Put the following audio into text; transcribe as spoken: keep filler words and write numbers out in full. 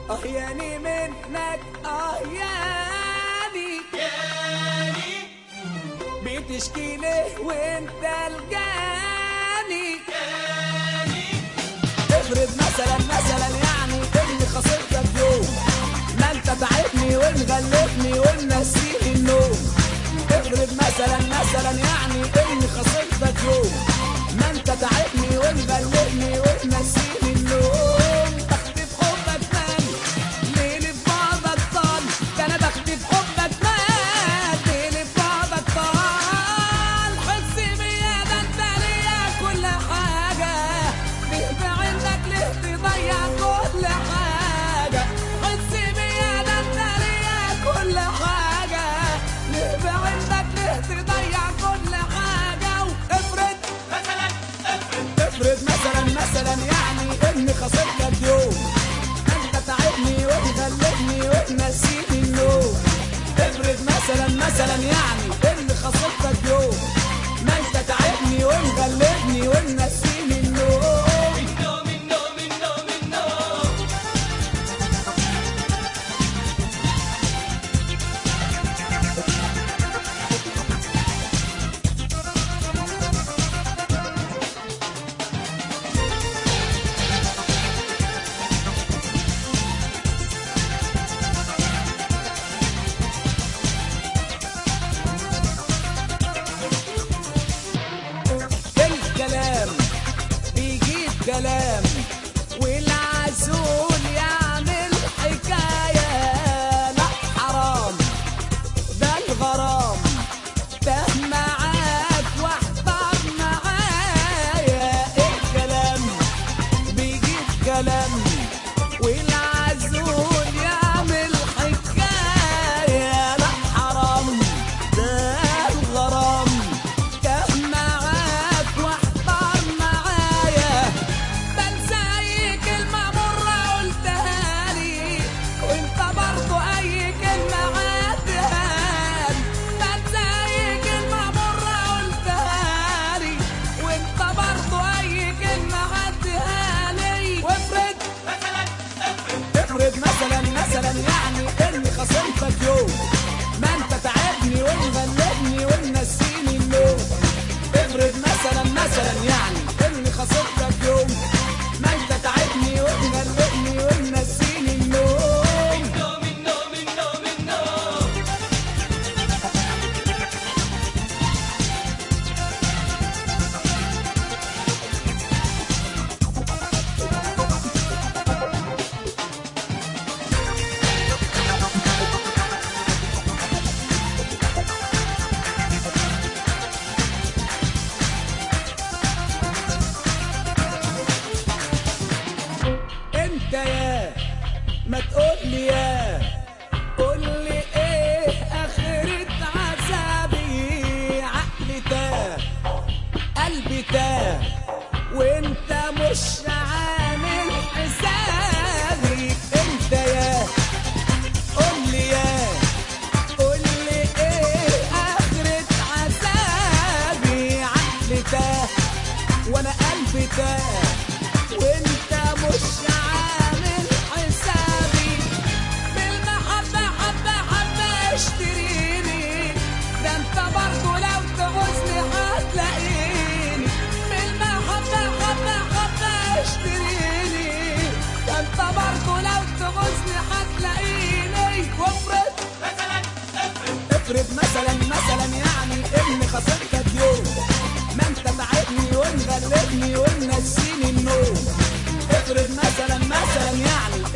اه ياني منك اه ياني ياني بتشكي ليه وانت الجاني ياني افرض مثلا مثلا يعني اني خسرتك يوم، ما انت تعبني ومغلبني ومنسيني النوم. افرض مثلا مثلا يعني اني خسرتك يوم، ما انت تعبني ومغلبني ومنسيني النوم. بختي في حبك مالي ليلي في بعضك طال، ده انا بختي في حبك مالي ليلي في بعضك طال. حس بيا ده انت ليا كل حاجه، ليه بعندك ليه تضيع كل حاجه. حس بيا ده انت ليا كل حاجه، ليه بعندك ليه تضيع كل حاجه. وافرض مثلا افرض افرض مثلا مثلا يعني اني خسرتك يوم، انت تعبني ومغلبني ومنسيني النوم. افرض مثلا مثلا يعني اني خسرتك يوم، ما انت تعبني ومغلبني ومنسيني النوم. النوم النوم النوم النوم الكلام بيجيب كلام والعسول يعمل حكاية. لا حرام ده الغرام، ده معاك واحضر معايا. الكلام بيجيب كلام والعسول يعمل حكاية. لا حرام ده الغرام، ده معاك واحضر معايا. بنسى اي كلمة مرة قلتها لي وانت برضو اي كلمة عدها لي. بنسى اي كلمة مرة قلتها لي وانت برضو اي كلمة عدها لي. وافرض مثلا افرض افرض مثلا مثلا يعني اني خصمتك يوم، ما انت تعبني ومغلبني ومنسيني النوم. افرض مثلا مثلا يعني اني خصمتك يوم، ما انت تعبني ومغلبني ومنسيني النوم. النوم النوم النوم النوم انت يا ما تقولي يا قولي ايه اخرة عذابي. عقلي تاه قلبي تاه وانت مش عامل حسابي. انت يا قولي يا قولي ايه اخرة عذابي. عقلي تاه وانا قلبي تاه وانت مش عامل حسابي. بالمحبة حبة حبة اشتريني، ده انت برضو لو تغزني هتلاقيني. بالمحبة حبة حبة اشتريني، ده انت برضو لو تغزني هتلاقيني. وافرض مثلا افرض افرض مثلا مثلا يعني اني خسرتك يوم، ما انت تعبني ومغلبني ومنسيني النوم. افرض مثلا مثلا يعني